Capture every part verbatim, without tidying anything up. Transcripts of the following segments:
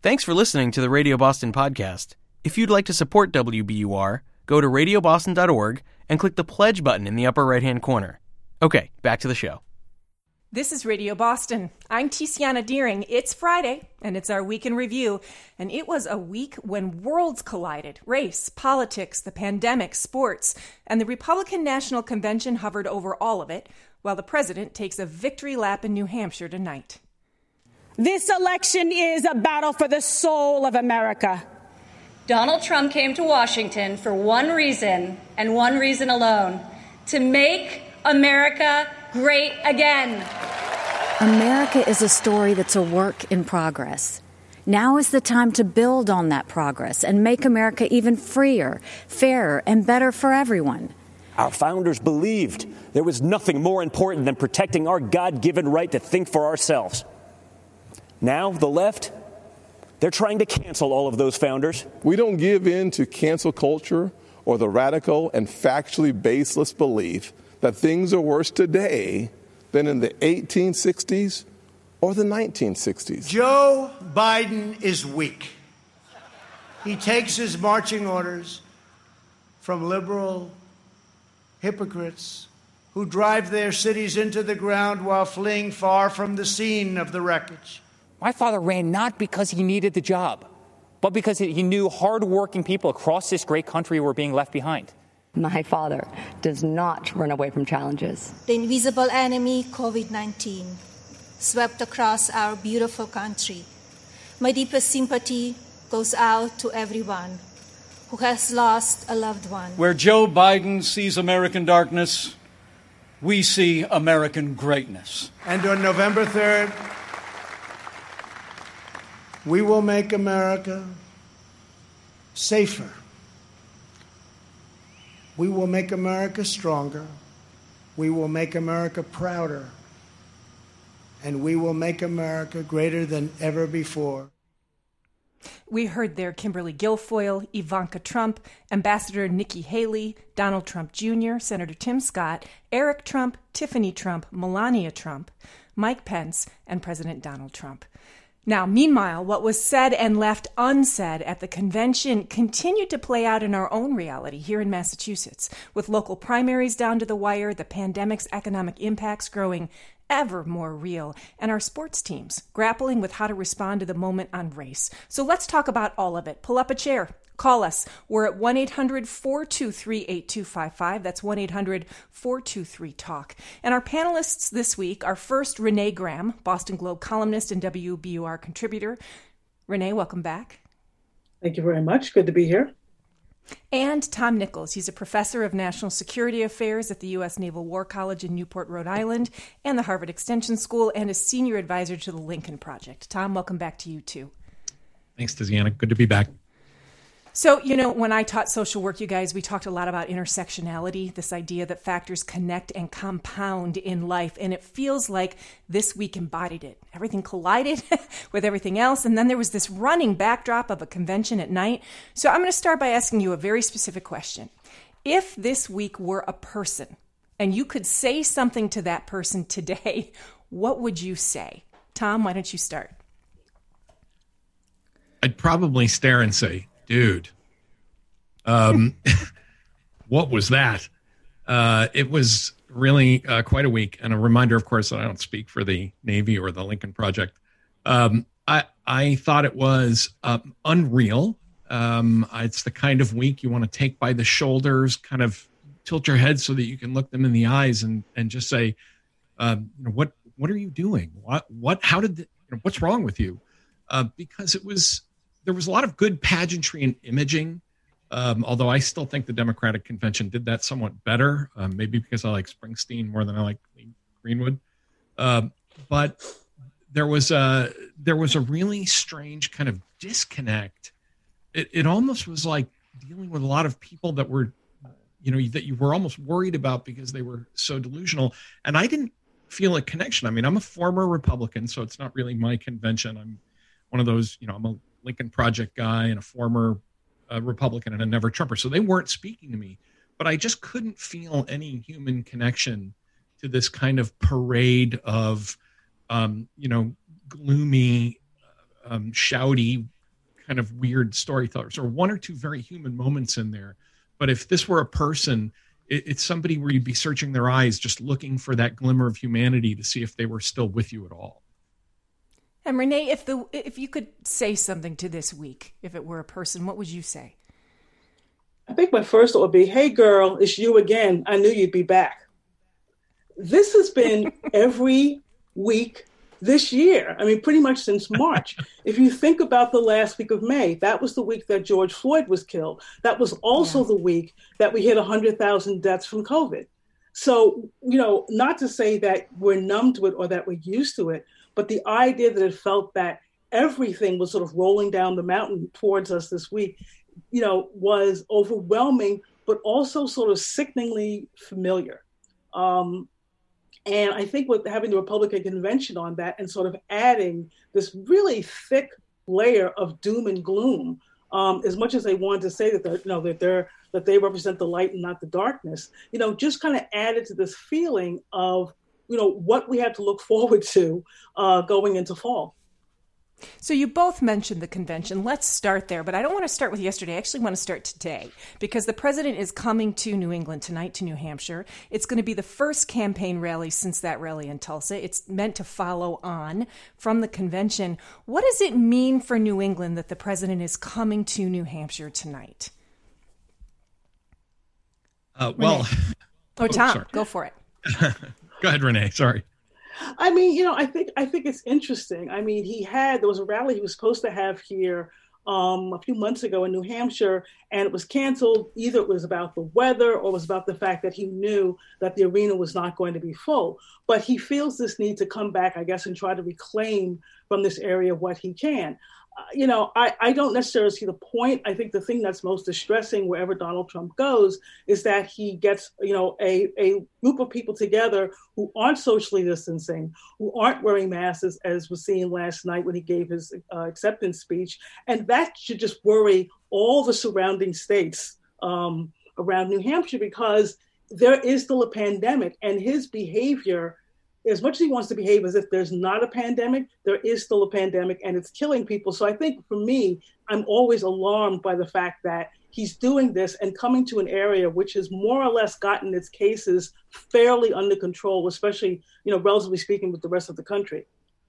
Thanks for listening to the Radio Boston podcast. If you'd like to support W B U R, go to radio boston dot org and click the pledge button in the upper right-hand corner. Okay, back to the show. This is Radio Boston. I'm Tiziana Deering. It's Friday, and it's our week in review. And it was a week when worlds collided. Race, politics, the pandemic, sports, and the Republican National Convention hovered over all of it, while the president takes a victory lap in New Hampshire tonight. This election is a battle for the soul of America. Donald Trump came to Washington for one reason, and one reason alone: to make America great again. America is a story that's a work in progress. Now is the time to build on that progress and make America even freer, fairer, and better for everyone. Our founders believed there was nothing more important than protecting our God-given right to think for ourselves. Now, the left, they're trying to cancel all of those founders. We don't give in to cancel culture or the radical and factually baseless belief that things are worse today than in the eighteen sixties or the nineteen sixties. Joe Biden is weak. He takes his marching orders from liberal hypocrites who drive their cities into the ground while fleeing far from the scene of the wreckage. My father ran not because he needed the job, but because he knew hardworking people across this great country were being left behind. My father does not run away from challenges. The invisible enemy, COVID nineteen, swept across our beautiful country. My deepest sympathy goes out to everyone who has lost a loved one. Where Joe Biden sees American darkness, we see American greatness. And on November third, we will make America safer. We will make America stronger. We will make America prouder. And we will make America greater than ever before. We heard there Kimberly Guilfoyle, Ivanka Trump, Ambassador Nikki Haley, Donald Trump Junior, Senator Tim Scott, Eric Trump, Tiffany Trump, Melania Trump, Mike Pence, and President Donald Trump. Now, meanwhile, what was said and left unsaid at the convention continued to play out in our own reality here in Massachusetts, with local primaries down to the wire, the pandemic's economic impacts growing ever more real, and our sports teams grappling with how to respond to the moment on race. So let's talk about all of it. Pull up a chair. Call us. We're at one eight hundred four two three eight two five five. That's one eight hundred four two three talk. And our panelists this week are first Renee Graham, Boston Globe columnist and W B U R contributor. Renee, welcome back. Thank you very much. Good to be here. And Tom Nichols. He's a professor of national security affairs at the U S Naval War College in Newport, Rhode Island, and the Harvard Extension School, and a senior advisor to the Lincoln Project. Tom, welcome back to you, too. Thanks, Tiziana. Good to be back. So, you know, when I taught social work, you guys, we talked a lot about intersectionality, this idea that factors connect and compound in life. And it feels like this week embodied it. Everything collided with everything else. And then there was this running backdrop of a convention at night. So I'm going to start by asking you a very specific question. If this week were a person and you could say something to that person today, what would you say? Tom, why don't you start? I'd probably stare and say, dude, um, what was that? Uh, it was really uh, quite a week. And a reminder, of course, that I don't speak for the Navy or the Lincoln Project. Um, I, I thought it was uh, unreal. Um, it's the kind of week you want to take by the shoulders, kind of tilt your head so that you can look them in the eyes and, and just say, um, you know, what, what are you doing? What, what, how did, the, you know, what's wrong with you? Uh, because it was, there was a lot of good pageantry and imaging, um, although I still think the Democratic Convention did that somewhat better, um, maybe because I like Springsteen more than I like Greenwood. Uh, but there was a there was a really strange kind of disconnect. It, it almost was like dealing with a lot of people that were, you know, that you were almost worried about because they were so delusional. And I didn't feel a connection. I mean, I'm a former Republican, so it's not really my convention. I'm one of those, you know, I'm a Lincoln Project guy and a former uh, Republican and a never Trumper. So they weren't speaking to me, but I just couldn't feel any human connection to this kind of parade of, um, you know, gloomy, um, shouty, kind of weird storytellers, or one or two very human moments in there. But if this were a person, it, it's somebody where you'd be searching their eyes, just looking for that glimmer of humanity to see if they were still with you at all. And Renee, if the if you could say something to this week, if it were a person, what would you say? I think my first thought would be, hey, girl, it's you again. I knew you'd be back. This has been every week this year. I mean, pretty much since March. If you think about the last week of May, that was the week that George Floyd was killed. That was also yeah. the week that we hit one hundred thousand deaths from COVID. So, you know, not to say that we're numb to it or that we're used to it, but the idea that it felt that everything was sort of rolling down the mountain towards us this week, you know, was overwhelming, but also sort of sickeningly familiar. Um, And I think with having the Republican convention on that and sort of adding this really thick layer of doom and gloom, um, as much as they wanted to say that they're, you know, that they're that they represent the light and not the darkness, you know, just kind of added to this feeling of, you know, what we have to look forward to uh, going into fall. So you both mentioned the convention. Let's start there, but I don't want to start with yesterday. I actually want to start today because the president is coming to New England tonight, to New Hampshire. It's going to be the first campaign rally since that rally in Tulsa. It's meant to follow on from the convention. What does it mean for New England that the president is coming to New Hampshire tonight? Uh, well, oh, Tom, oh, go for it. Go ahead, Renee. Sorry. I mean, you know, I think I think it's interesting. I mean, he had there was a rally he was supposed to have here um, a few months ago in New Hampshire, and it was canceled. Either it was about the weather or it was about the fact that he knew that the arena was not going to be full. But he feels this need to come back, I guess, and try to reclaim from this area what he can. Uh, you know, I, I don't necessarily see the point. I think the thing that's most distressing wherever Donald Trump goes is that he gets, you know, a, a group of people together who aren't socially distancing, who aren't wearing masks, as was seen last night when he gave his uh, acceptance speech. And that should just worry all the surrounding states um, around New Hampshire, because there is still a pandemic, and his behavior, as much as he wants to behave as if there's not a pandemic, there is still a pandemic and it's killing people. So I think for me, I'm always alarmed by the fact that he's doing this and coming to an area which has more or less gotten its cases fairly under control, especially, you know, relatively speaking, with the rest of the country.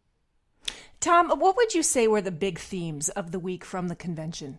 Tom, what would you say were the big themes of the week from the convention?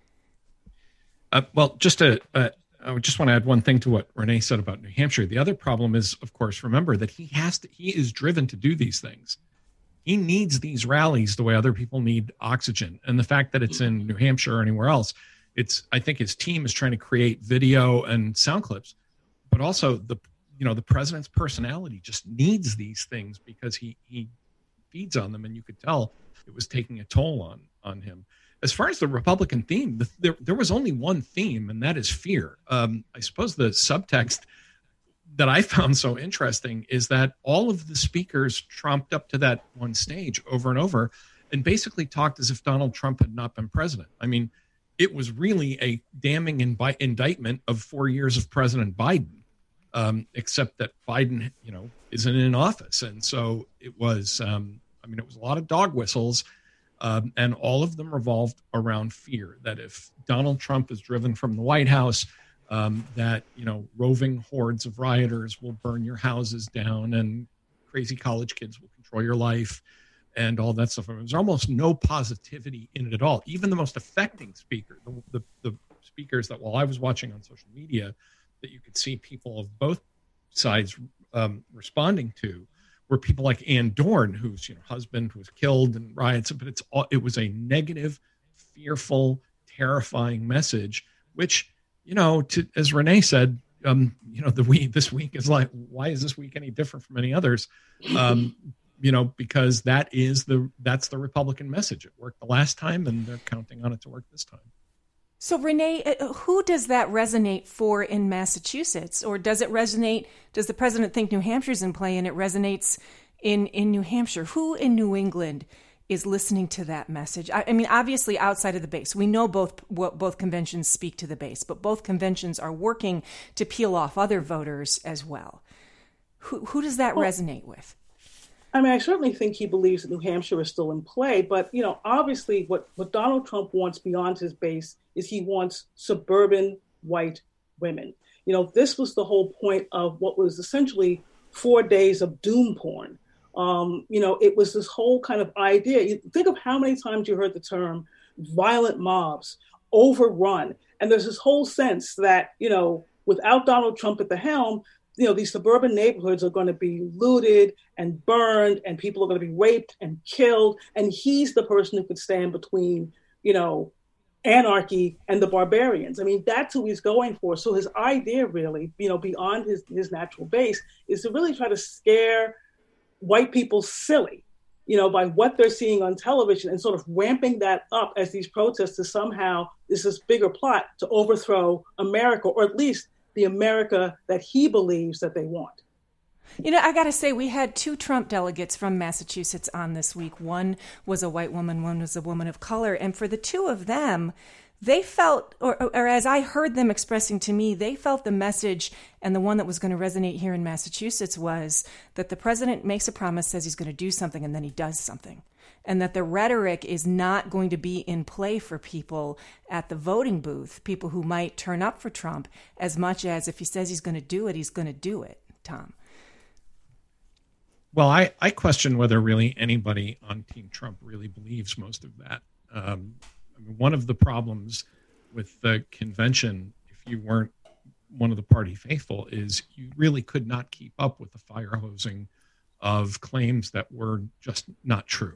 Uh, well, just to, uh, I just want to add one thing to what Renee said about New Hampshire. The other problem is, of course, remember that he has to, he is driven to do these things. He needs these rallies the way other people need oxygen. And the fact that it's in New Hampshire or anywhere else, it's, I think his team is trying to create video and sound clips, but also the, you know, the president's personality just needs these things because he, he feeds on them. And you could tell it was taking a toll on, on him. As far as the Republican theme, the, there, there was only one theme, and that is fear. Um, I suppose the subtext that I found so interesting is that all of the speakers trumped up to that one stage over and over and basically talked as if Donald Trump had not been president. I mean, it was really a damning imbi- indictment of four years of President Biden, um, except that Biden, you know, isn't in office. And so it was, um, I mean, it was a lot of dog whistles. Um, and all of them revolved around fear that if Donald Trump is driven from the White House, um, that, you know, roving hordes of rioters will burn your houses down and crazy college kids will control your life and all that stuff. There's almost no positivity in it at all. Even the most affecting speaker, the, the, the speakers that while I was watching on social media that you could see people of both sides um, responding to, were people like Ann Dorn, whose you know husband was killed in riots, but it's all, it was a negative, fearful, terrifying message. Which you know, to, as Renee said, um, you know, the week this week is like, why is this week any different from any others? Um, you know, because that is the that's the Republican message. It worked the last time, and they're counting on it to work this time. So, Renee, who does that resonate for in Massachusetts? Or does it resonate, does the president think New Hampshire's in play and it resonates in, in New Hampshire? Who in New England is listening to that message? I, I mean, obviously outside of the base. We know both what both conventions speak to the base, but both conventions are working to peel off other voters as well. Who, who does that well, resonate with? I mean, I certainly think he believes that New Hampshire is still in play, but, you know, obviously what, what Donald Trump wants beyond his base is he wants suburban white women. You know, this was the whole point of what was essentially four days of doom porn. Um, you know, it was this whole kind of idea. You think of how many times you heard the term violent mobs, overrun. And there's this whole sense that, you know, without Donald Trump at the helm, you know, these suburban neighborhoods are going to be looted and burned, and people are going to be raped and killed. And he's the person who could stand between, you know, anarchy and the barbarians. I mean, that's who he's going for. So his idea really, you know, beyond his, his natural base, is to really try to scare white people silly, you know, by what they're seeing on television, and sort of ramping that up as these protests somehow is this bigger plot to overthrow America, or at least the America that he believes that they want. You know, I got to say, we had two Trump delegates from Massachusetts on this week. One was a white woman, one was a woman of color. And for the two of them, they felt, or, or as I heard them expressing to me, they felt the message, and the one that was going to resonate here in Massachusetts was that the president makes a promise, says he's going to do something, and then he does something. And that the rhetoric is not going to be in play for people at the voting booth, people who might turn up for Trump, as much as if he says he's going to do it, he's going to do it, Tom. Well, I, I question whether really anybody on Team Trump really believes most of that. Um, I mean, one of the problems with the convention, if you weren't one of the party faithful, is you really could not keep up with the fire hosing of claims that were just not true.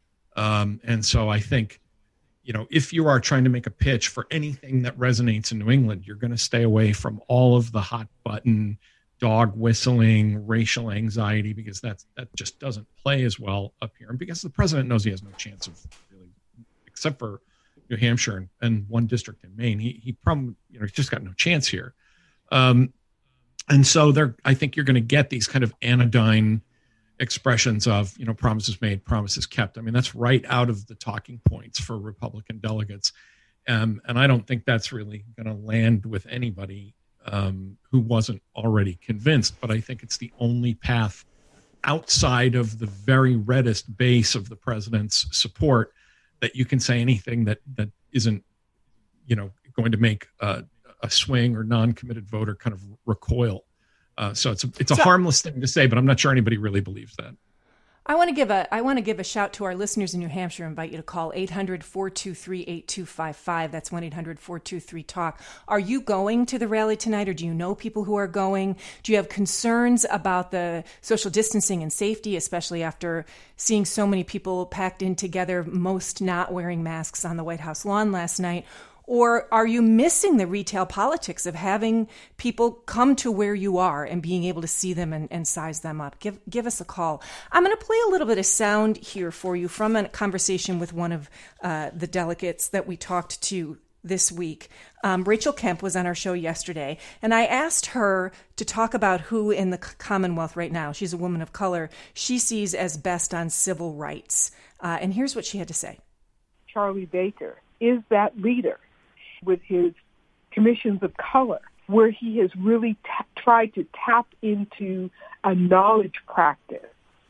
Um, and so I think, you know, if you are trying to make a pitch for anything that resonates in New England, you're going to stay away from all of the hot button, dog whistling, racial anxiety, because that's, that just doesn't play as well up here. And because the president knows he has no chance of really, except for New Hampshire and, and one district in Maine, he, he probably, you know, he's just got no chance here. Um, and so there, I think you're going to get these kind of anodyne expressions of, you know, promises made, promises kept. I mean, that's right out of the talking points for Republican delegates. Um, and I don't think that's really going to land with anybody um, who wasn't already convinced. But I think it's the only path outside of the very reddest base of the president's support that you can say anything that that isn't, you know, going to make uh, a swing or non-committed voter kind of recoil. Uh, so it's a, it's a so, harmless thing to say, but I'm not sure anybody really believes that. I want to give a I want to give a shout to our listeners in New Hampshire. Invite you to call eight hundred, four two three, eight two five five. That's one eight hundred, four two three, talk. Are you going to the rally tonight, or do you know people who are going? Do you have concerns about the social distancing and safety, especially after seeing so many people packed in together, most not wearing masks on the White House lawn last night? Or are you missing the retail politics of having people come to where you are and being able to see them and, and size them up? Give give us a call. I'm going to play a little bit of sound here for you from a conversation with one of uh, the delegates that we talked to this week. Um, Rachel Kemp was on our show yesterday, and I asked her to talk about who in the Commonwealth right now, she's a woman of color, she sees as best on civil rights. Uh, and here's what she had to say. Charlie Baker is that leader with his commissions of color, where he has really t- tried to tap into a knowledge practice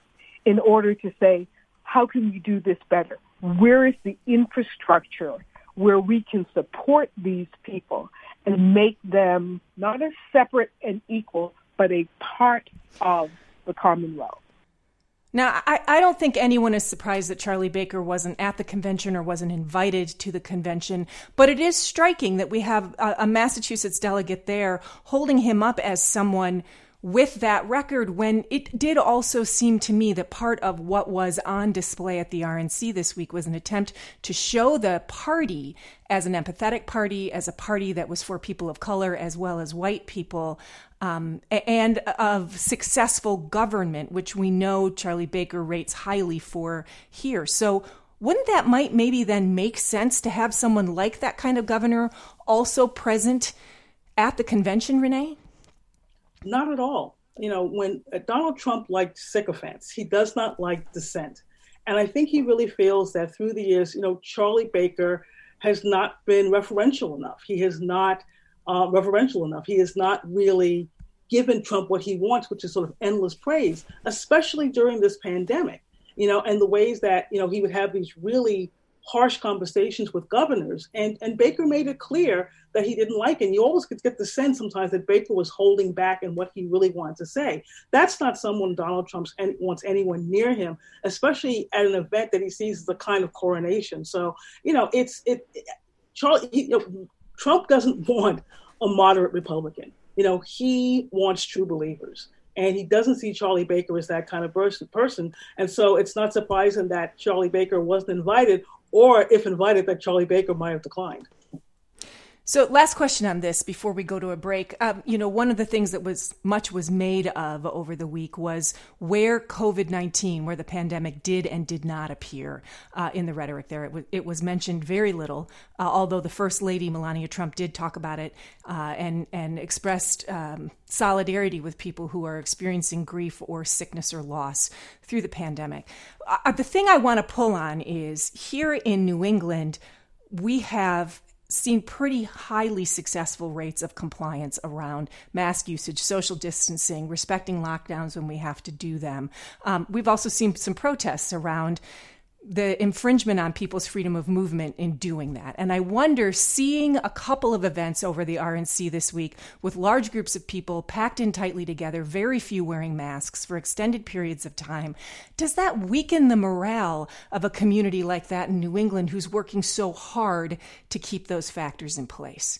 in order to say, how can we do this better? Where is the infrastructure where we can support these people and make them not as separate and equal, but a part of the Commonwealth? Now, I, I don't think anyone is surprised that Charlie Baker wasn't at the convention or wasn't invited to the convention, but it is striking that we have a, a Massachusetts delegate there holding him up as someone with that record, when it did also seem to me that part of what was on display at the R N C this week was an attempt to show the party as an empathetic party, as a party that was for people of color as well as white people, um, and of successful government, which we know Charlie Baker rates highly for here. So wouldn't that might maybe then make sense to have someone like that kind of governor also present at the convention, Renee? Not at all. You know, when uh, Donald Trump liked sycophants, he does not like dissent. And I think he really feels that through the years, you know, Charlie Baker has not been referential enough. He has not uh, reverential enough. He has not really given Trump what he wants, which is sort of endless praise, especially during this pandemic, you know, and the ways that, you know, he would have these really harsh conversations with governors. And, and Baker made it clear that he didn't like it. And you always could get the sense sometimes that Baker was holding back in what he really wanted to say. That's not someone Donald Trump wants anyone near him, especially at an event that he sees as a kind of coronation. So, you know, it's it. it Charlie, he, you know, Trump doesn't want a moderate Republican. You know, he wants true believers. And he doesn't see Charlie Baker as that kind of person. And so it's not surprising that Charlie Baker wasn't invited, or if invited, that Charlie Baker might have declined. So last question on this before we go to a break. Um, you know, one of the things that was much was made of over the week was where COVID nineteen, where the pandemic did and did not appear uh, in the rhetoric there. It was, it was mentioned very little, uh, although the First Lady, Melania Trump, did talk about it uh, and, and expressed um, solidarity with people who are experiencing grief or sickness or loss through the pandemic. Uh, the thing I want to pull on is here in New England, we have seen pretty highly successful rates of compliance around mask usage, social distancing, respecting lockdowns when we have to do them. Um, we've also seen some protests around the infringement on people's freedom of movement in doing that. And I wonder, seeing a couple of events over the R N C this week with large groups of people packed in tightly together, very few wearing masks for extended periods of time, does that weaken the morale of a community like that in New England who's working so hard to keep those factors in place?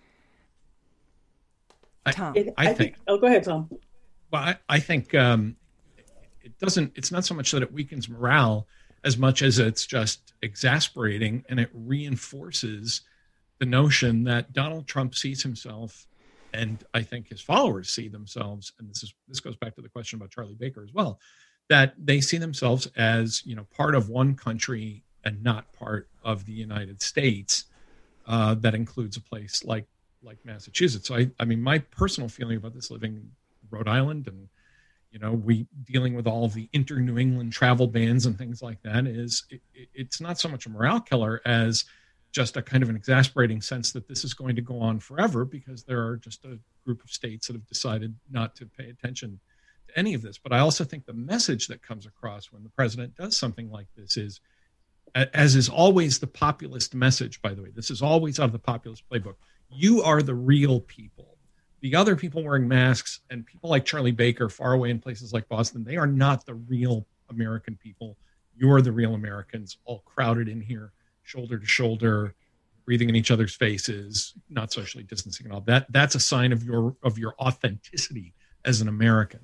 Tom. I, I, I think, think. Oh, go ahead, Tom. Well, I, I think um, it doesn't, it's not so much that it weakens morale as much as it's just exasperating, and it reinforces the notion that Donald Trump sees himself, and I think his followers see themselves, and this is this goes back to the question about Charlie Baker as well, that they see themselves as, you know, part of one country and not part of the United States. Uh, that includes a place like like Massachusetts. So I, I mean, my personal feeling about this, living in Rhode Island and you know, we dealing with all of the inter-New England travel bans and things like that, is it, it's not so much a morale killer as just a kind of an exasperating sense that this is going to go on forever because there are just a group of states that have decided not to pay attention to any of this. But I also think the message that comes across when the president does something like this is, as is always the populist message, by the way, this is always out of the populist playbook, you are the real people. The other people wearing masks and people like Charlie Baker far away in places like Boston, they are not the real American people. You're the real Americans, all crowded in here, shoulder to shoulder, breathing in each other's faces, not socially distancing and all that. That's a sign of your of your authenticity as an American.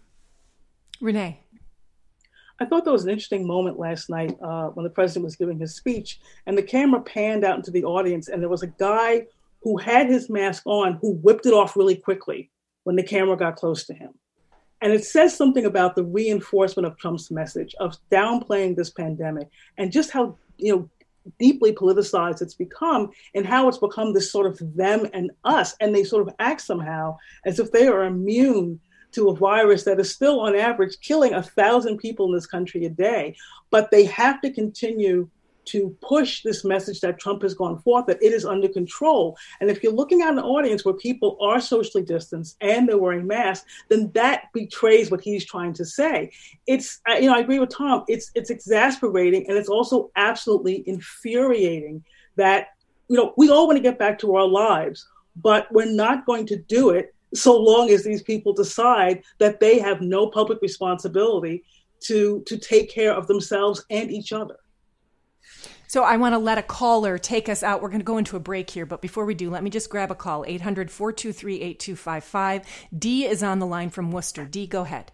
Renee. I thought there was an interesting moment last night uh, when the president was giving his speech, and the camera panned out into the audience, and there was a guy who had his mask on, who whipped it off really quickly when the camera got close to him. And it says something about the reinforcement of Trump's message of downplaying this pandemic and just how, you know, deeply politicized it's become, and how it's become this sort of them and us. And they sort of act somehow as if they are immune to a virus that is still on average killing a thousand people in this country a day. But they have to continue to push this message that Trump has gone forth, that it is under control. And if you're looking at an audience where people are socially distanced and they're wearing masks, then that betrays what he's trying to say. It's, you know, I agree with Tom. It's it's exasperating, and it's also absolutely infuriating that, you know, we all want to get back to our lives, but we're not going to do it so long as these people decide that they have no public responsibility to to take care of themselves and each other. So I want to let a caller take us out. We're going to go into a break here, but before we do, let me just grab a call, eight hundred, four two three, eight two five five. Dee is on the line from Worcester. Dee, go ahead.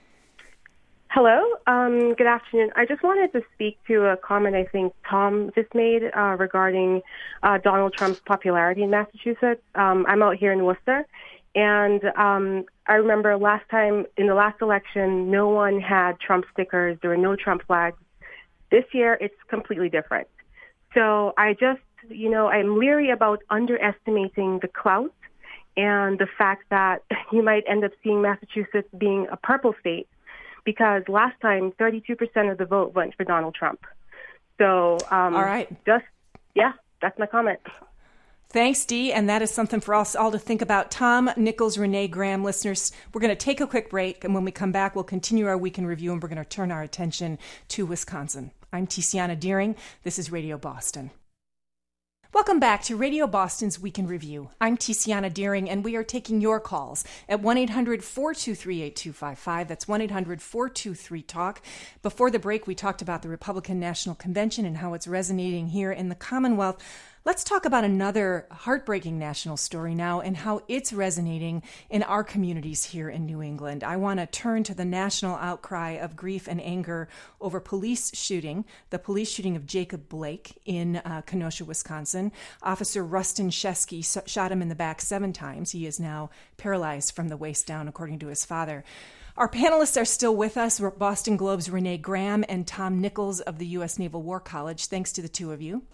Hello. Um, good afternoon. I just wanted to speak to a comment I think Tom just made uh, regarding uh, Donald Trump's popularity in Massachusetts. Um, I'm out here in Worcester, and um, I remember last time, in the last election, no one had Trump stickers. There were no Trump flags. This year, it's completely different. So I just, you know, I'm leery about underestimating the clout and the fact that you might end up seeing Massachusetts being a purple state, because last time, thirty-two percent of the vote went for Donald Trump. So, um, all right. Just, yeah, that's my comment. Thanks, Dee, and that is something for us all to think about. Tom Nichols, Renee Graham, listeners, we're going to take a quick break, and when we come back, we'll continue our week in review, and we're going to turn our attention to Wisconsin. I'm Tiziana Deering. This is Radio Boston. Welcome back to Radio Boston's Week in Review. I'm Tiziana Deering, and we are taking your calls at one eight hundred four two three eight two five five. That's one eight hundred four two three talk. Before the break, we talked about the Republican National Convention and how it's resonating here in the Commonwealth. Let's talk about another heartbreaking national story now and how it's resonating in our communities here in New England. I want to turn to the national outcry of grief and anger over police shooting, the police shooting of Jacob Blake in uh, Kenosha, Wisconsin. Officer Rustin Shesky shot him in the back seven times. He is now paralyzed from the waist down, according to his father. Our panelists are still with us, Boston Globe's Renee Graham and Tom Nichols of the U S Naval War College. Thanks to the two of you.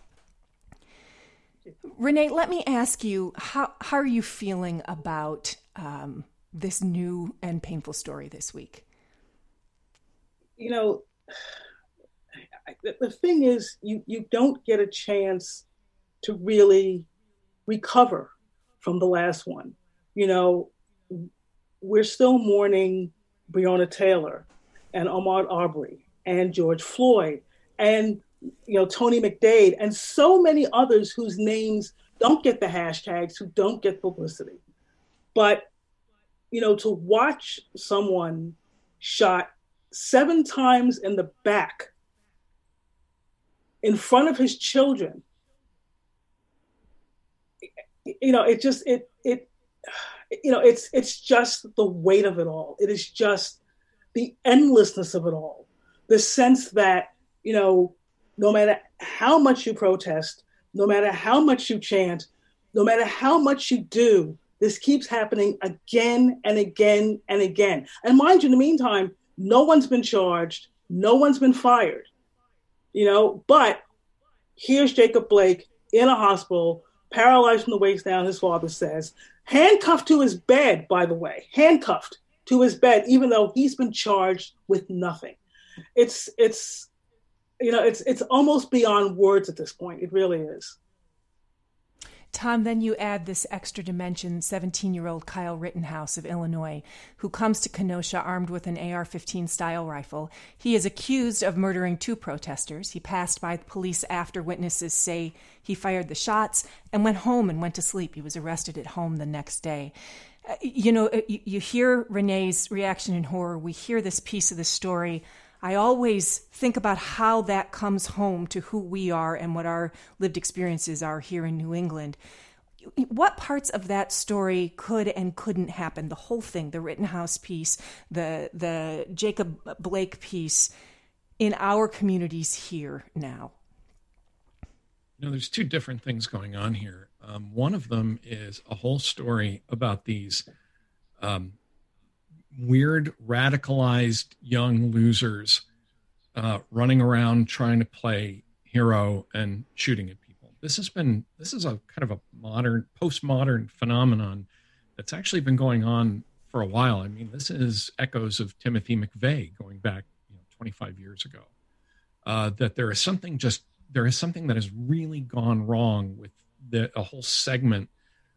Renee, let me ask you, how, how are you feeling about um, this new and painful story this week? You know, the, the thing is, you, you don't get a chance to really recover from the last one. You know, we're still mourning Breonna Taylor and Ahmaud Arbery and George Floyd and you know, Tony McDade, and so many others whose names don't get the hashtags, who don't get publicity. But, you know, to watch someone shot seven times in the back in front of his children, you know, it just, it, it, you know, it's, it's just the weight of it all. It is just the endlessness of it all. The sense that, you know, no matter how much you protest, no matter how much you chant, no matter how much you do, this keeps happening again and again and again. And mind you, in the meantime, no one's been charged, no one's been fired, you know, but here's Jacob Blake in a hospital, paralyzed from the waist down, his father says, handcuffed to his bed, by the way, handcuffed to his bed, even though he's been charged with nothing. It's, it's, You know, it's it's almost beyond words at this point. It really is. Tom, then you add this extra dimension, seventeen-year-old Kyle Rittenhouse of Illinois, who comes to Kenosha armed with an A R fifteen style rifle. He is accused of murdering two protesters. He passed by the police after witnesses say he fired the shots and went home and went to sleep. He was arrested at home the next day. Uh, you know, you, you hear Renee's reaction in horror. We hear this piece of the story. I always think about how that comes home to who we are and what our lived experiences are here in New England. What parts of that story could and couldn't happen? The whole thing, the Rittenhouse piece, the the Jacob Blake piece, in our communities here now? You know, there's two different things going on here. Um, one of them is a whole story about these um, weird, radicalized young losers uh, running around trying to play hero and shooting at people. This has been, this is a kind of a modern, postmodern phenomenon that's actually been going on for a while. I mean, this is echoes of Timothy McVeigh going back you know, twenty-five years ago. Uh, that there is something just, there is something that has really gone wrong with the, a whole segment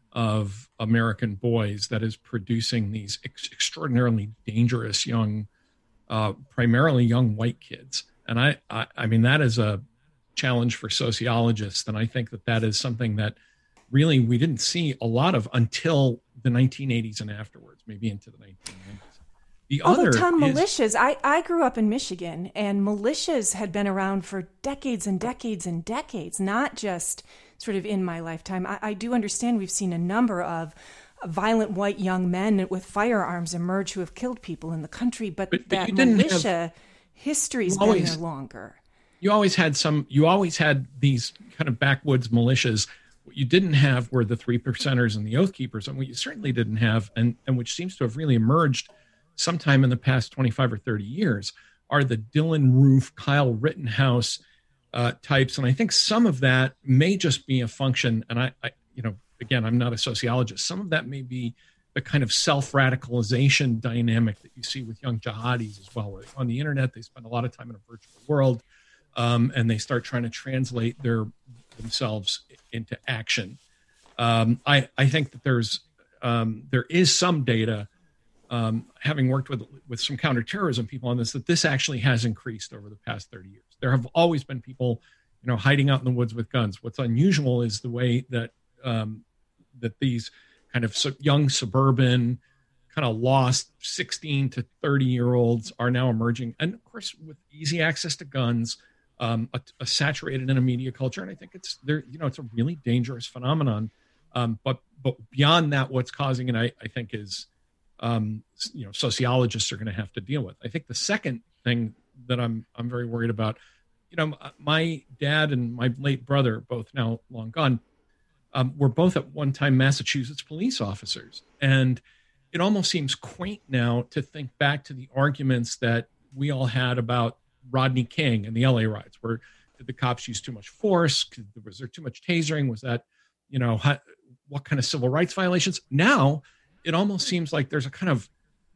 of American boys that is producing these ex- extraordinarily dangerous young, uh, primarily young white kids. And I, I, I mean, that is a challenge for sociologists. And I think that that is something that really we didn't see a lot of until the nineteen eighties and afterwards, maybe into the nineteen nineties. The Although, other Tom, is, militias, I, I grew up in Michigan, and militias had been around for decades and decades and decades, not just sort of in my lifetime. I, I do understand we've seen a number of violent white young men with firearms emerge who have killed people in the country, but, but, but that you didn't militia have, history's been always, there longer. You always had some, you always had these kind of backwoods militias. What you didn't have were the three percenters and the oath keepers, and what you certainly didn't have, and, and which seems to have really emerged sometime in the past twenty-five or thirty years, are the Dylan Roof, Kyle Rittenhouse uh, types. And I think some of that may just be a function, and I, I, you know, again, I'm not a sociologist. Some of that may be the kind of self-radicalization dynamic that you see with young jihadis as well. On the internet, they spend a lot of time in a virtual world, um, and they start trying to translate their themselves into action. Um, I, I think that there's um, there is some data, um, having worked with with some counterterrorism people on this, that this actually has increased over the past thirty years. There have always been people, you know, hiding out in the woods with guns. What's unusual is the way that um, that these kind of young suburban, kind of lost sixteen to thirty year olds are now emerging, and of course with easy access to guns, um, a, a saturated in a media culture, and I think it's there. You know, it's a really dangerous phenomenon. Um, but but beyond that, what's causing it, I, I think, is um, you know sociologists are going to have to deal with. I think the second thing that I'm I'm very worried about, you know, my dad and my late brother, both now long gone, um, were both at one time Massachusetts police officers, and it almost seems quaint now to think back to the arguments that we all had about Rodney King and the L A riots. Where did the cops use too much force? Was there too much tasering? Was that, you know, how, what kind of civil rights violations? Now, it almost seems like there's a kind of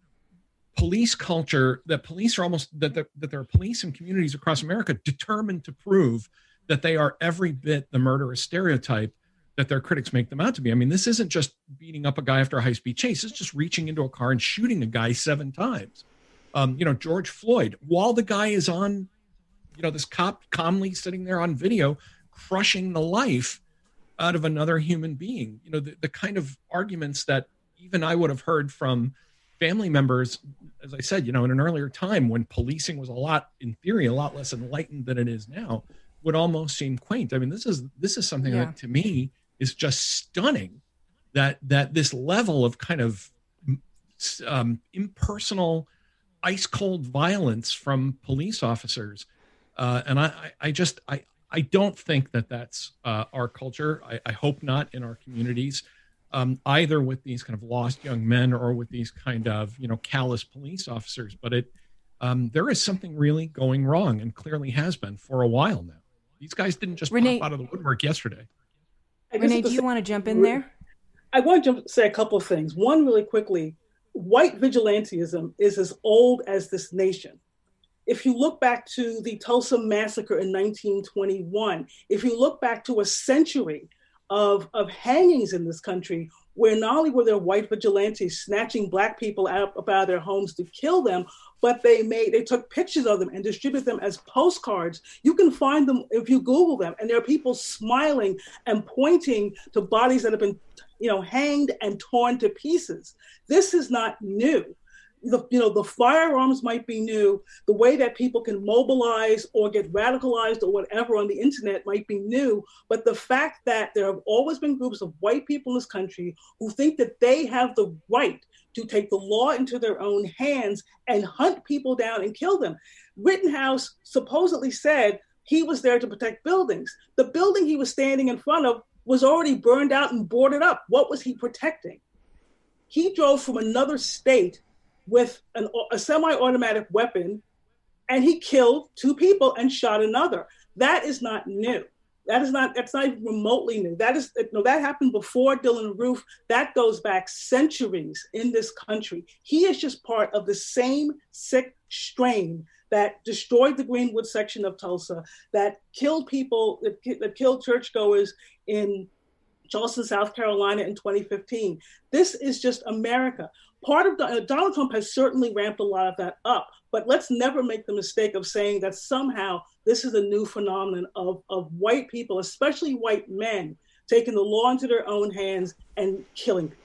police culture that police are almost, that there, that there are police in communities across America determined to prove that they are every bit the murderous stereotype that their critics make them out to be. I mean, this isn't just beating up a guy after a high-speed chase. It's just reaching into a car and shooting a guy seven times. Um, you know, George Floyd, while the guy is on, you know, this cop calmly sitting there on video, crushing the life out of another human being. You know, the, the kind of arguments that even I would have heard from family members, as I said, you know, in an earlier time when policing was a lot, in theory, a lot less enlightened than it is now, would almost seem quaint. I mean, this is this is something yeah. that to me is just stunning, that that this level of kind of um, impersonal, ice cold violence from police officers. Uh, and I, I just, I, I don't think that that's uh, our culture. I, I hope not in our communities, um, either with these kind of lost young men or with these kind of, you know, callous police officers. But it, um, there is something really going wrong, and clearly has been for a while now. These guys didn't just Renee, pop out of the woodwork yesterday. Renee, do you want to jump in there? I want to jump, say a couple of things. One, really quickly, white vigilantism is as old as this nation. If you look back to the Tulsa massacre in nineteen twenty-one, if you look back to a century of, of hangings in this country, where not only were there white vigilantes snatching Black people out, out of their homes to kill them, but they made they took pictures of them and distributed them as postcards. You can find them if you Google them, and there are people smiling and pointing to bodies that have been, you know, hanged and torn to pieces. This is not new. The, you know, the firearms might be new. The way that people can mobilize or get radicalized or whatever on the internet might be new. But the fact that there have always been groups of white people in this country who think that they have the right to take the law into their own hands and hunt people down and kill them. Rittenhouse supposedly said he was there to protect buildings. The building he was standing in front of was already burned out and boarded up. What was he protecting? He drove from another state with an, a semi-automatic weapon, and he killed two people and shot another. That is not new. That is not, that's not even remotely new. That is, no, that happened before Dylann Roof. That goes back centuries in this country. He is just part of the same sick strain that destroyed the Greenwood section of Tulsa, that killed people, that, that killed churchgoers in Charleston, South Carolina in twenty fifteen. This is just America. Part of uh, Donald Trump has certainly ramped a lot of that up, but let's never make the mistake of saying that somehow this is a new phenomenon of, of white people, especially white men, taking the law into their own hands and killing people.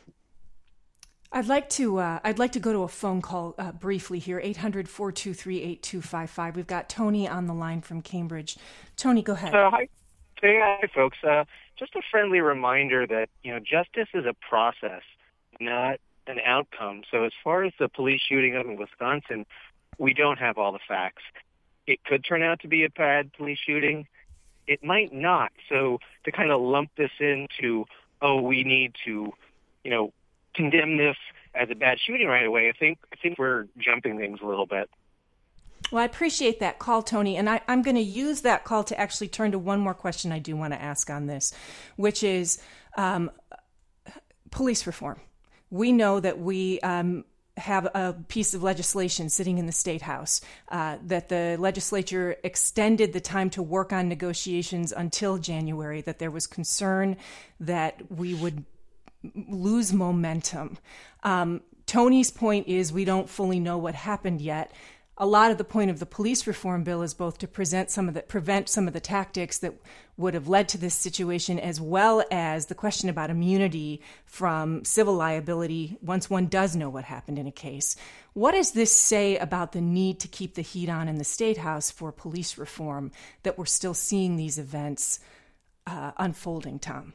I'd like to uh, I'd like to go to a phone call uh, briefly here, eight hundred, four two three, eight two five five. We've got Tony on the line from Cambridge. Tony, go ahead. Uh, hi. Hey, hi, folks. Uh, just a friendly reminder that, you know, justice is a process, not an outcome. So as far as the police shooting up in Wisconsin, we don't have all the facts. It could turn out to be a bad police shooting. It might not. So to kind of lump this into, oh, we need to, you know, condemn this as a bad shooting right away, I think I think we're jumping things a little bit. Well, I appreciate that call, Tony, and I, I'm going to use that call to actually turn to one more question I do want to ask on this, which is um, police reform. We know that we um, have a piece of legislation sitting in the State House, uh, that the legislature extended the time to work on negotiations until January, that there was concern that we would lose momentum. Um, Tony's point is we don't fully know what happened yet. A lot of the point of the police reform bill is both to present some of the, prevent some of the tactics that would have led to this situation, as well as the question about immunity from civil liability once one does know what happened in a case. What does this say about the need to keep the heat on in the State House for police reform, that we're still seeing these events uh, unfolding, Tom?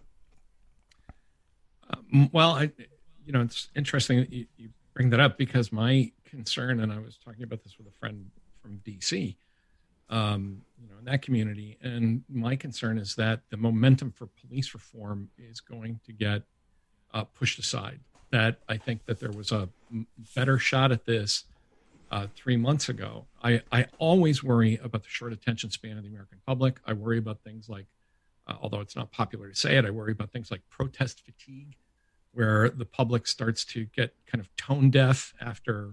Um, well, I, you know, it's interesting that you, you bring that up, because my concern, and I was talking about this with a friend from D C, um, you know, in that community, and my concern is that the momentum for police reform is going to get uh, pushed aside. That I think that there was a better shot at this uh, three months ago. I, I always worry about the short attention span of the American public. I worry about things like, uh, although it's not popular to say it, I worry about things like protest fatigue, where the public starts to get kind of tone deaf after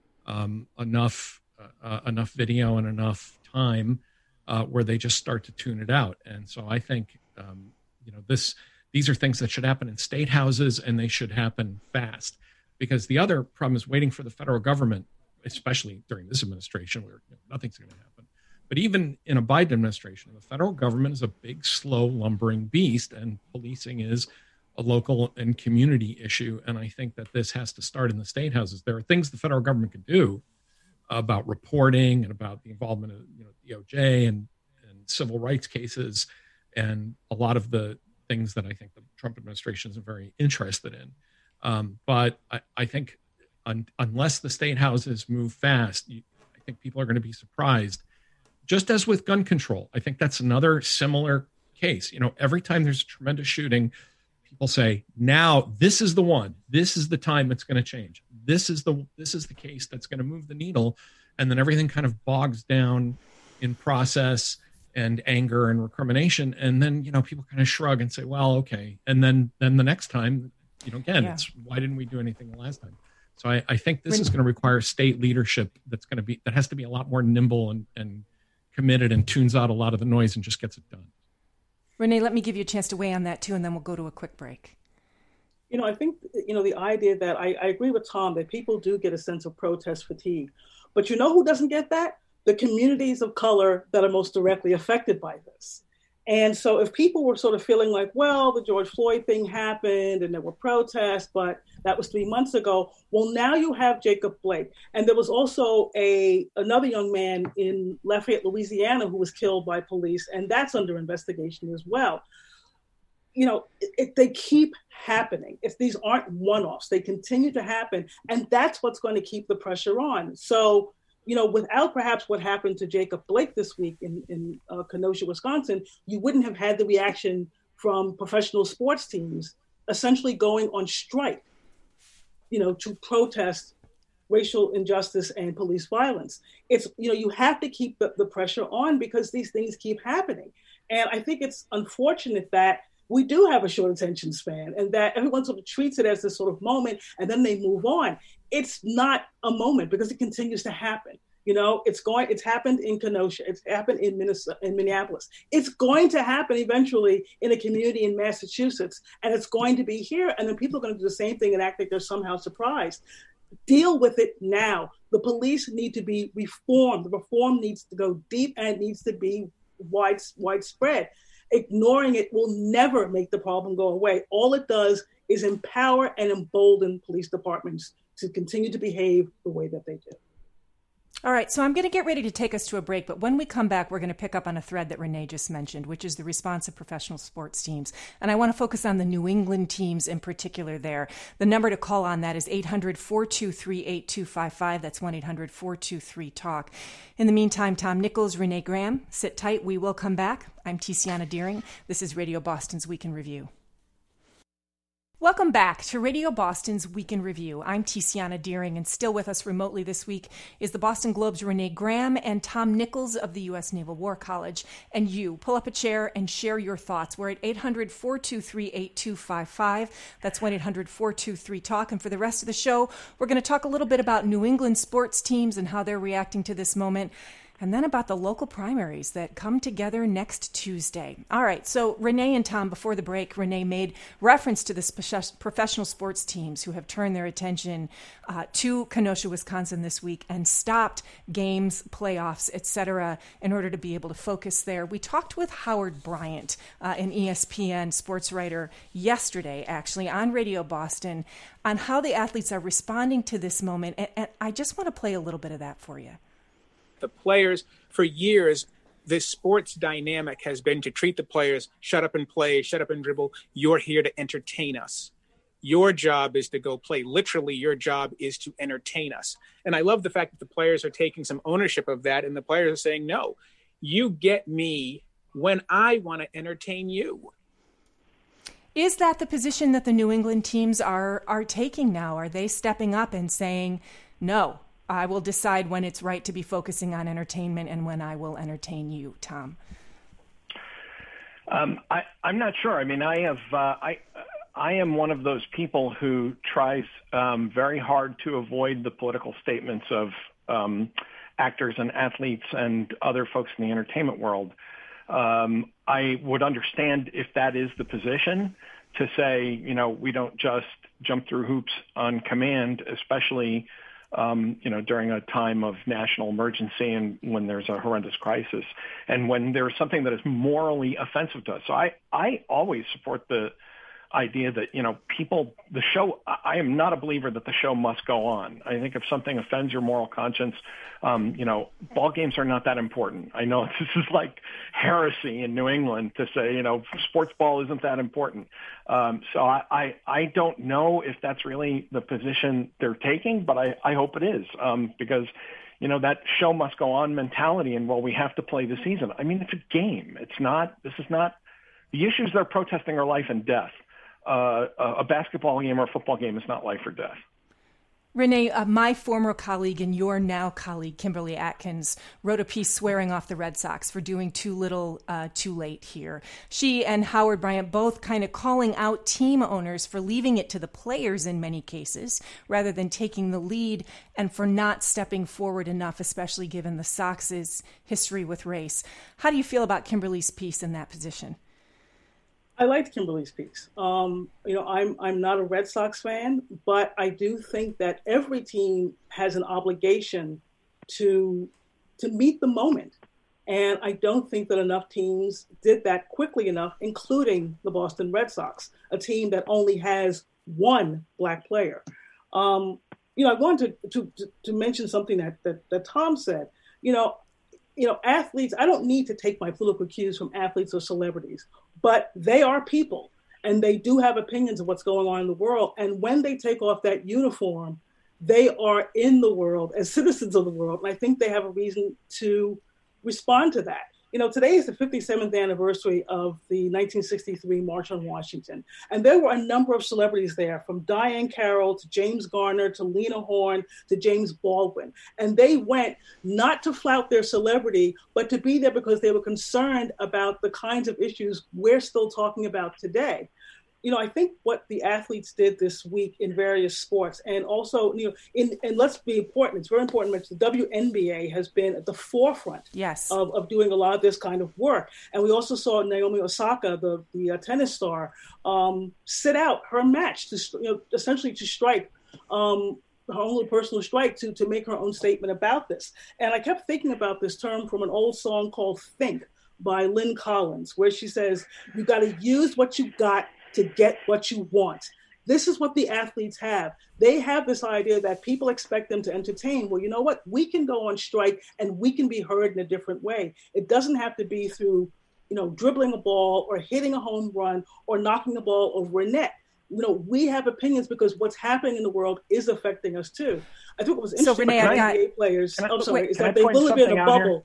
um, enough uh, enough video and enough time, uh, where they just start to tune it out. And so I think um, you know this these are things that should happen in state houses, and they should happen fast. Because the other problem is waiting for the federal government, especially during this administration, where you know, nothing's going to happen. But even in a Biden administration, the federal government is a big, slow, lumbering beast, and policing is a local and community issue. And I think that this has to start in the state houses. There are things the federal government can do about reporting and about the involvement of you know, D O J and, and civil rights cases, and a lot of the things that I think the Trump administration is very interested in. Um, but I, I think un, unless the state houses move fast, you, I think people are going to be surprised. Just as with gun control, I think that's another similar case. You know, every time there's a tremendous shooting, people say, now this is the one, this is the time it's going to change. This is the, this is the case that's going to move the needle. And then everything kind of bogs down in process and anger and recrimination. And then, you know, people kind of shrug and say, well, okay. And then, then the next time, you know, again, yeah. it's why didn't we do anything the last time? So I, I think this is going to require state leadership that's going to be, that has to be a lot more nimble and, and committed, and tunes out a lot of the noise and just gets it done. Renee, let me give you a chance to weigh on that too, and then we'll go to a quick break. You know, I think, you know, the idea that I, I agree with Tom that people do get a sense of protest fatigue. But you know who doesn't get that? The communities of color that are most directly affected by this. And so if people were sort of feeling like, well, the George Floyd thing happened and there were protests, but that was three months ago. Well, now you have Jacob Blake. And there was also a another young man in Lafayette, Louisiana, who was killed by police, and that's under investigation as well. You know, it, it, they keep happening. If these aren't one-offs, they continue to happen. And that's what's going to keep the pressure on. So, you know, without perhaps what happened to Jacob Blake this week in, in uh, Kenosha, Wisconsin, you wouldn't have had the reaction from professional sports teams essentially going on strike, you know, to protest racial injustice and police violence. It's, you know, you have to keep the, the pressure on because these things keep happening. And I think it's unfortunate that we do have a short attention span and that everyone sort of treats it as this sort of moment and then they move on. It's not a moment because it continues to happen. You know, it's going, it's happened in Kenosha. It's happened in Minnesota, in Minneapolis. It's going to happen eventually in a community in Massachusetts, and it's going to be here. And then people are going to do the same thing and act like they're somehow surprised. Deal with it now. The police need to be reformed. The reform needs to go deep and it needs to be wide, widespread. Ignoring it will never make the problem go away. All it does is empower and embolden police departments to continue to behave the way that they do. All right, so I'm going to get ready to take us to a break, but when we come back, we're going to pick up on a thread that Renee just mentioned, which is the response of professional sports teams. And I want to focus on the New England teams in particular there. The number to call on that is eight hundred, four two three, eight two five five. That's one eight hundred, four two three, talk. In the meantime, Tom Nichols, Renee Graham, sit tight. We will come back. I'm Tiziana Deering. This is Radio Boston's Week in Review. Welcome back to Radio Boston's Week in Review. I'm Tiziana Deering, and still with us remotely this week is the Boston Globe's Renee Graham and Tom Nichols of the U S Naval War College. And you, pull up a chair and share your thoughts. We're at eight hundred, four two three, eight two five five. That's one eight hundred, four two three, talk. And for the rest of the show, we're going to talk a little bit about New England sports teams and how they're reacting to this moment, and then about the local primaries that come together next Tuesday. All right, so Renee and Tom, before the break, Renee made reference to the spe- professional sports teams who have turned their attention uh, to Kenosha, Wisconsin this week and stopped games, playoffs, et cetera, in order to be able to focus there. We talked with Howard Bryant, uh, an E S P N sports writer, yesterday, actually, on Radio Boston, on how the athletes are responding to this moment. And, and I just want to play a little bit of that for you. The players, for years, this sports dynamic has been to treat the players, shut up and play, shut up and dribble. You're here to entertain us. Your job is to go play. Literally, your job is to entertain us. And I love the fact that the players are taking some ownership of that, and the players are saying, no, you get me when I want to entertain you. Is that the position that the New England teams are are taking now? Are they stepping up and saying, no, I will decide when it's right to be focusing on entertainment and when I will entertain you, Tom? Um, I, I'm not sure. I mean, I have, uh, I, I am one of those people who tries um, very hard to avoid the political statements of um, actors and athletes and other folks in the entertainment world. Um, I would understand if that is the position, to say, you know, we don't just jump through hoops on command, especially Um, you know, during a time of national emergency and when there's a horrendous crisis and when there's something that is morally offensive to us. So I, I always support the idea that, you know, people, the show, I am not a believer that the show must go on. I think if something offends your moral conscience, um, you know, ball games are not that important. I know this is like heresy in New England to say, you know, sports ball isn't that important. Um, so I, I, I don't know if that's really the position they're taking, but I, I hope it is, um, because, you know, that show must go on mentality and, well, we have to play the season. I mean, it's a game. It's not, this is not, the issues they're protesting are life and death. Uh, a basketball game or a football game is not life or death. Renee, uh, my former colleague and your now colleague, Kimberly Atkins, wrote a piece swearing off the Red Sox for doing too little, uh, too late here. She and Howard Bryant both kind of calling out team owners for leaving it to the players in many cases, rather than taking the lead, and for not stepping forward enough, especially given the Sox's history with race. How do you feel about Kimberly's piece in that position? I liked Kimberly's piece. Um, you know, I'm I'm not a Red Sox fan, but I do think that every team has an obligation to to meet the moment. And I don't think that enough teams did that quickly enough, including the Boston Red Sox, a team that only has one black player. Um, you know, I wanted to, to, to mention something that, that, that Tom said. You know, you know, athletes, I don't need to take my political cues from athletes or celebrities, but they are people and they do have opinions of what's going on in the world. And when they take off that uniform, they are in the world as citizens of the world. And I think they have a reason to respond to that. You know, today is the fifty-seventh anniversary of the nineteen sixty-three March on Washington. And there were a number of celebrities there, from Diane Carroll to James Garner to Lena Horne to James Baldwin. And they went not to flout their celebrity, but to be there because they were concerned about the kinds of issues we're still talking about today. You know, I think what the athletes did this week in various sports, and also, you know, in, and let's be important, it's very important that the W N B A has been at the forefront yes. of, of doing a lot of this kind of work. And we also saw Naomi Osaka, the, the uh, tennis star, um, sit out her match, to you know, essentially to strike um, her own little personal strike to, to make her own statement about this. And I kept thinking about this term from an old song called Think by Lynn Collins, where she says, you got to use what you got to get what you want. This is what the athletes have. They have this idea that people expect them to entertain. Well, you know what? We can go on strike and we can be heard in a different way. It doesn't have to be through, you know, dribbling a ball or hitting a home run or knocking the ball over a net. You know, we have opinions because what's happening in the world is affecting us too. I think what was interesting so, Renee, about got, N B A players, I, I'm sorry, wait, is that they will be in a bubble.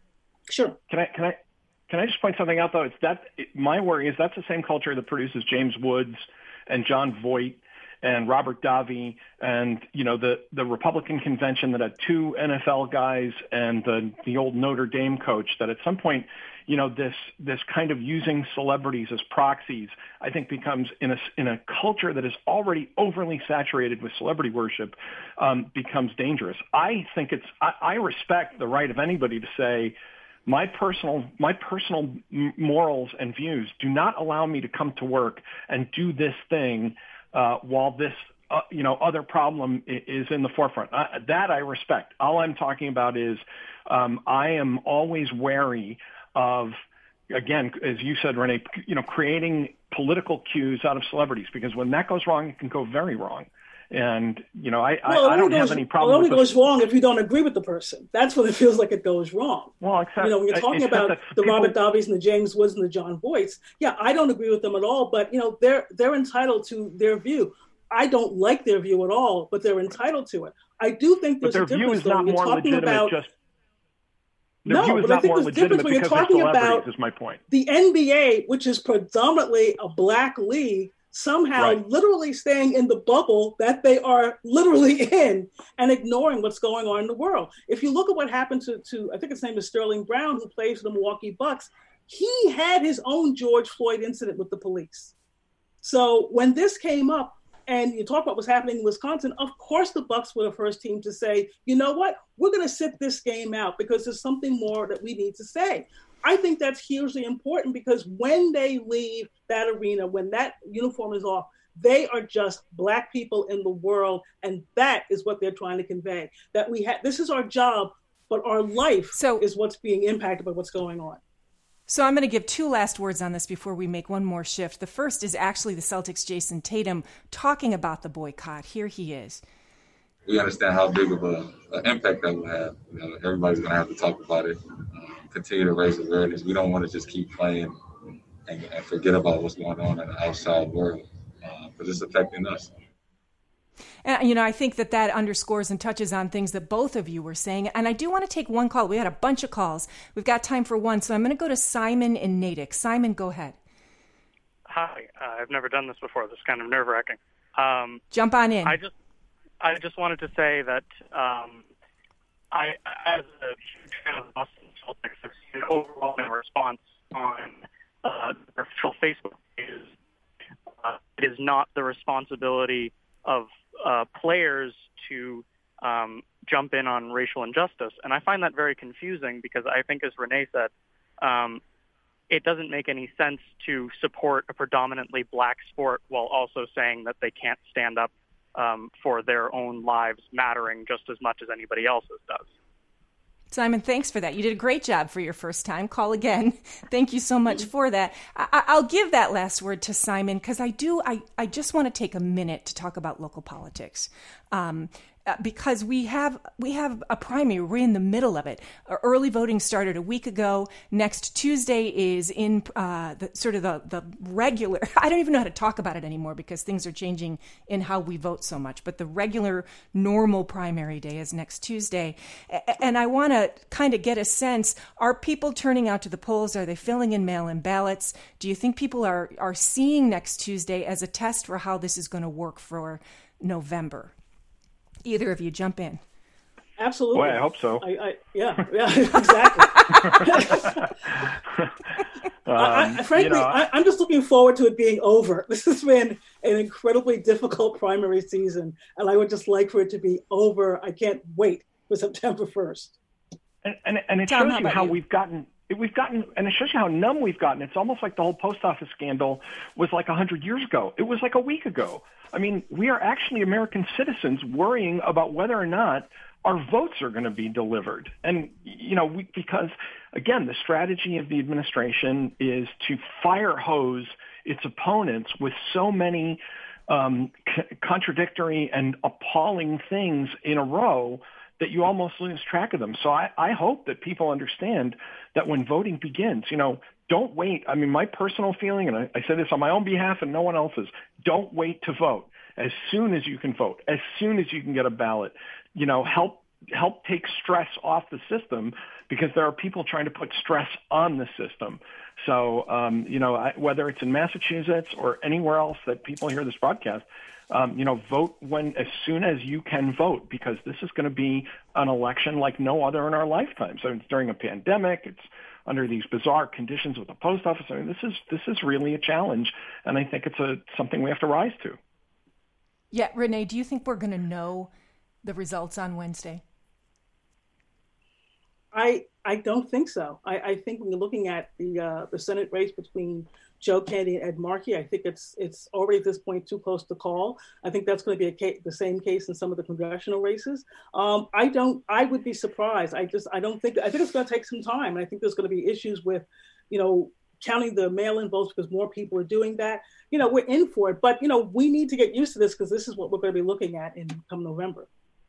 Sure. Can I, can I, Can I just point something out, though? It's that it, my worry is that's the same culture that produces James Woods and John Voight and Robert Davi and, you know, the, the Republican convention that had two N F L guys and the, the old Notre Dame coach, that at some point, you know, this, this kind of using celebrities as proxies, I think becomes in a, in a culture that is already overly saturated with celebrity worship, um, becomes dangerous. I think it's, I, I respect the right of anybody to say, my personal, my personal morals and views do not allow me to come to work and do this thing Uh, while this, uh, you know, other problem is in the forefront. Uh, that I respect. All I'm talking about is um, I am always wary of, again, as you said, Renee, you know, creating political cues out of celebrities, because when that goes wrong, it can go very wrong. And, you know, I, well, I, I don't goes, have any problem it only with goes wrong if you don't agree with the person. That's when it feels like it goes wrong. Well, except, you know, when you're talking about the people, Robert Davis and the James Woods and the John Voights, yeah, I don't agree with them at all, but, you know, they're they're entitled to their view. I don't like their view at all, but they're entitled to it. I do think there's but their a difference, view is though, not when you're more talking legitimate about... just Their no, view is but not I think more there's a difference legitimate when you're because they're talking celebrities, about is my point. The N B A, which is predominantly a black league, somehow Right. literally staying in the bubble that they are literally in and ignoring what's going on in the world. If you look at what happened to, to I think his name is Sterling Brown, who plays for the Milwaukee Bucks, he had his own George Floyd incident with the police. So when this came up, and you talk about what's happening in Wisconsin, of course the Bucks were the first team to say, you know what, we're going to sit this game out because there's something more that we need to say. I think that's hugely important because when they leave that arena, when that uniform is off, they are just black people in the world, and that is what they're trying to convey. That we have, this is our job, but our life so, is what's being impacted by what's going on. So I'm going to give two last words on this before we make one more shift. The first is actually the Celtics' Jason Tatum talking about the boycott. Here he is. We understand how big of a, an impact that will have. You know, everybody's going to have to talk about it, um, continue to raise awareness. We don't want to just keep playing and, and forget about what's going on in the outside world, because uh, it's affecting us. And, you know, I think that that underscores and touches on things that both of you were saying. And I do want to take one call. We had a bunch of calls. We've got time for one. So I'm going to go to Simon in Natick. Simon, go ahead. Hi. Uh, I've never done this before. This is kind of nerve-wracking. Um, Jump on in. I just I just wanted to say that um, I, as a huge fan of the Boston Celtics, I've seen an overwhelming response on uh, their official Facebook pages. Uh, it is not the responsibility of uh, players to um, jump in on racial injustice. And I find that very confusing because I think, as Renee said, um, it doesn't make any sense to support a predominantly black sport while also saying that they can't stand up um, for their own lives mattering just as much as anybody else's does. Simon, thanks for that. You did a great job for your first time. Call again. Thank you so much for that. I- I'll give that last word to Simon because I do. I, I just want to take a minute to talk about local politics. Um, because we have we have a primary. We're in the middle of it. Early voting started a week ago. Next Tuesday is in uh, the, sort of the, the regular, I don't even know how to talk about it anymore because things are changing in how we vote so much. But the regular, normal primary day is next Tuesday. And I want to kind of get a sense, are people turning out to the polls? Are they filling in mail-in ballots? Do you think people are, are seeing next Tuesday as a test for how this is going to work for November? Either of you jump in. Absolutely. Boy, I hope so. I, I, yeah, yeah, exactly. um, I, I, frankly, you know, I, I'm just looking forward to it being over. This has been an incredibly difficult primary season, and I would just like for it to be over. I can't wait for September first. And, and, and it Tom, shows you how you? we've gotten we've gotten, and it shows you how numb we've gotten. It's almost like the whole post office scandal was like a hundred years ago. It was like a week ago. I mean, we are actually American citizens worrying about whether or not our votes are going to be delivered. And, you know, we, because, again, the strategy of the administration is to fire hose its opponents with so many um, c- contradictory and appalling things in a row that you almost lose track of them. So I, I hope that people understand that when voting begins, you know, don't wait. I mean, my personal feeling, and I, I say this on my own behalf and no one else's, don't wait to vote. As soon as you can vote, as soon as you can get a ballot, you know, help help take stress off the system, because there are people trying to put stress on the system. So, um, you know, I, whether it's in Massachusetts or anywhere else that people hear this broadcast, um, you know, vote when as soon as you can vote, because this is going to be an election like no other in our lifetime. So it's during a pandemic. It's under these bizarre conditions with the post office. I mean, this is this is really a challenge, and I think it's a something we have to rise to. Yeah, Renee, do you think we're going to know the results on Wednesday? I I don't think so. I, I think when you're looking at the uh, the Senate race between Joe Kennedy and Ed Markey, I think it's it's already at this point too close to call. I think that's going to be a case, the same case in some of the congressional races. Um, I don't. I would be surprised. I just I don't think. I think it's going to take some time. And I think there's going to be issues with, you know, counting the mail-in votes, because more people are doing that. You know, we're in for it, but you know, we need to get used to this, because this is what we're going to be looking at in come November.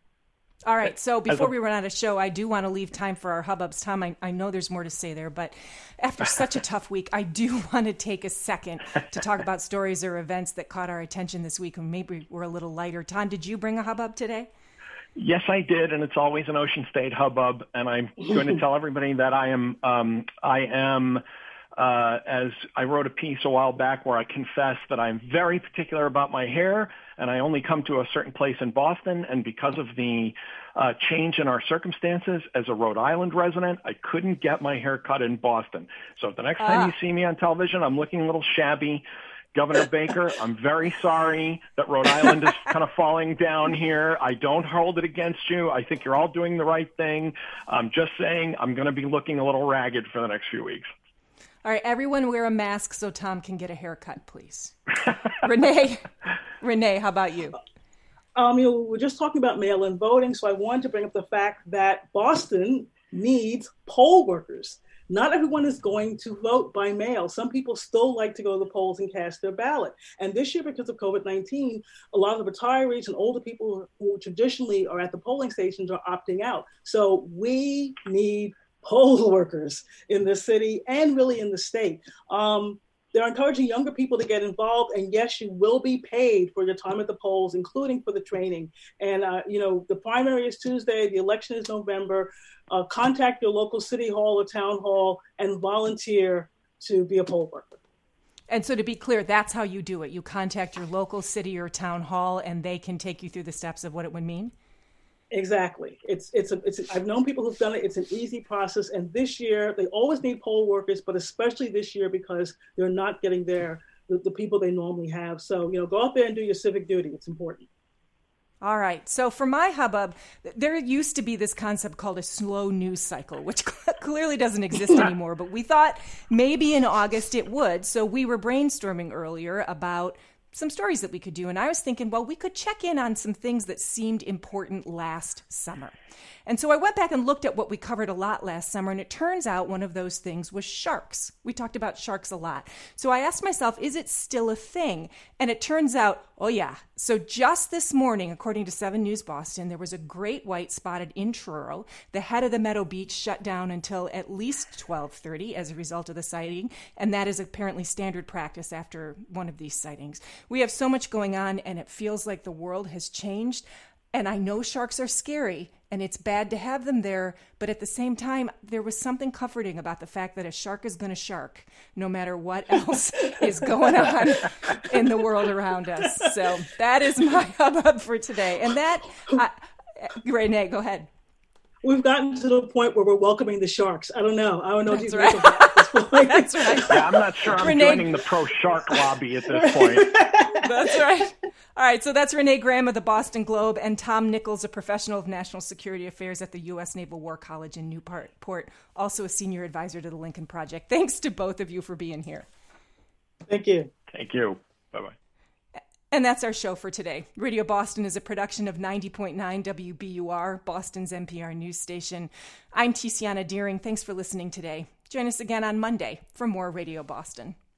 All right. So before we run out of show, I do want to leave time for our hubbubs. Tom, I, I know there's more to say there, but after such a tough week, I do want to take a second to talk about stories or events that caught our attention this week and maybe were a little lighter. Tom, did you bring a hubbub today? Yes, I did, and it's always an Ocean State hubbub. And I'm going to tell everybody that I am, um, I am, uh, as I wrote a piece a while back where I confess that I'm very particular about my hair, and I only come to a certain place in Boston. And because of the uh, change in our circumstances as a Rhode Island resident, I couldn't get my hair cut in Boston. So the next time ah. you see me on television, I'm looking a little shabby. Governor Baker, I'm very sorry that Rhode Island is kind of falling down here. I don't hold it against you. I think you're all doing the right thing. I'm just saying I'm going to be looking a little ragged for the next few weeks. All right, everyone wear a mask so Tom can get a haircut, please. Renee, Renee, how about you? Um, you know, we're just talking about mail-in voting, so I wanted to bring up the fact that Boston needs poll workers. Not everyone is going to vote by mail. Some people still like to go to the polls and cast their ballot. And this year, because of COVID nineteen, a lot of the retirees and older people who traditionally are at the polling stations are opting out. So we need poll workers in the city and really in the state. Um, they're encouraging younger people to get involved. And yes, you will be paid for your time at the polls, including for the training. And, uh, you know, the primary is Tuesday. The election is November. Uh, contact your local city hall or town hall and volunteer to be a poll worker. And so to be clear, that's how you do it. You contact your local city or town hall and they can take you through the steps of what it would mean? Exactly. It's it's a, it's a, I've known people who've done it. It's an easy process. And this year, they always need poll workers, but especially this year because they're not getting their the, the people they normally have. So, you know, go out there and do your civic duty. It's important. All right. So for my hubbub, there used to be this concept called a slow news cycle, which clearly doesn't exist anymore. But we thought maybe in August it would. So we were brainstorming earlier about some stories that we could do. And I was thinking, well, we could check in on some things that seemed important last summer. And so I went back and looked at what we covered a lot last summer, and it turns out one of those things was sharks. We talked about sharks a lot. So I asked myself, is it still a thing? And it turns out, oh yeah. So just this morning, according to seven News Boston, there was a great white spotted in Truro. The head of the Meadow Beach shut down until at least twelve thirty as a result of the sighting, and that is apparently standard practice after one of these sightings. We have so much going on, and it feels like the world has changed. And I know sharks are scary, and it's bad to have them there, but at the same time, there was something comforting about the fact that a shark is going to shark, no matter what else is going on in the world around us. So that is my hubbub for today. And that, uh, Renee, go ahead. We've gotten to the point where we're welcoming the sharks. I don't know. I don't know. That's if right. at this point. That's right. Yeah, I'm not sure I'm Renee... joining the pro-shark lobby at this point. That's right. All right, so that's Renee Graham of the Boston Globe and Tom Nichols, a professional of national security affairs at the U S Naval War College in Newport, also a senior advisor to the Lincoln Project. Thanks to both of you for being here. Thank you. Thank you. Bye-bye. And that's our show for today. Radio Boston is a production of ninety point nine W B U R, Boston's N P R news station. I'm Tiziana Deering. Thanks for listening today. Join us again on Monday for more Radio Boston.